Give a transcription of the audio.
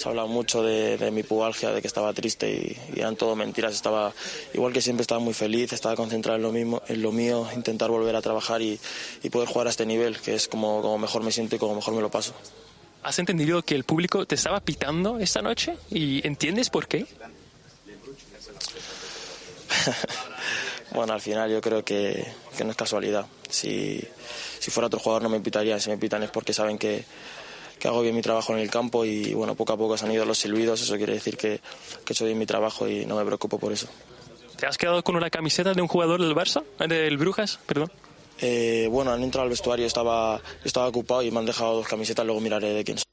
Se habla mucho de mi pubalgia, de que estaba triste y eran todo mentiras. Estaba, igual que siempre, estaba muy feliz, estaba concentrado en lo mío, intentar volver a trabajar y poder jugar a este nivel, que es como mejor me siento y como mejor me lo paso. ¿Has entendido que el público te estaba pitando esta noche? ¿Y entiendes por qué? Bueno, al final yo creo que no es casualidad. Si fuera otro jugador no me pitarían. Si me pitan es porque saben que hago bien mi trabajo en el campo y bueno, poco a poco se han ido los silbidos. Eso quiere decir que he hecho bien mi trabajo y no me preocupo por eso. ¿Te has quedado con una camiseta de un jugador del Barça? ¿Del Brujas? Perdón. Bueno, han entrado al vestuario, estaba ocupado y me han dejado 2 camisetas, luego miraré de quién son.